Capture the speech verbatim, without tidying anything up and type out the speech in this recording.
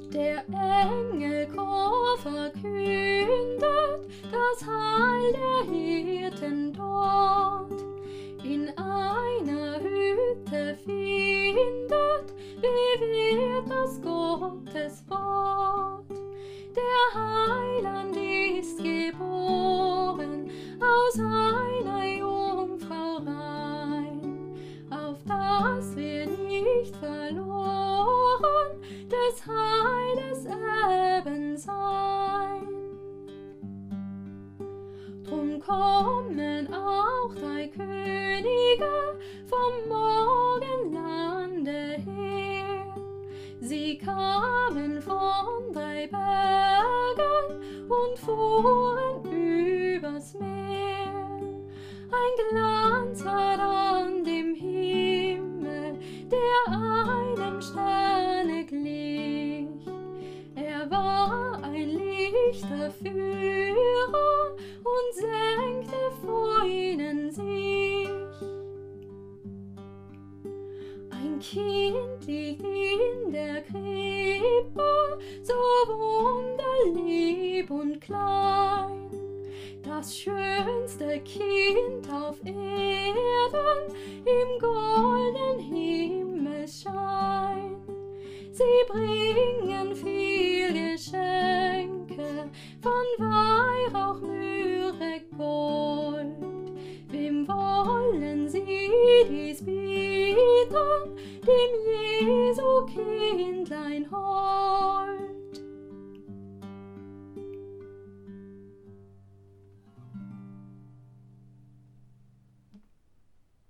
Der Engelchor verkündet das Heil der Hirten dort. In einer Hütte findet, bewährt das Gottes Wort. Der Heiland ist geboren, aus einer Jungfrau rein, auf dass wir nicht verloren, des Heiles Erben sein. Drum kommen auch drei Könige vom Morgenlande her. Sie kamen von drei Bergen und fuhren übers Meer. Ein Glanz war an dem Himmel, der einem Sterne glich. Er war ein lichter Führer und senkte vor ihnen sich. Ein Kind liegt in der Krippe, so wunderlieb und klein. Das schönste Kind auf Erden im goldenen Himmelsschein. Sie bringen viel Geschenke von Weihrauch, Myrrhe, Gold. Wem wollen sie dies bieten? Dem Jesu Kindlein hold.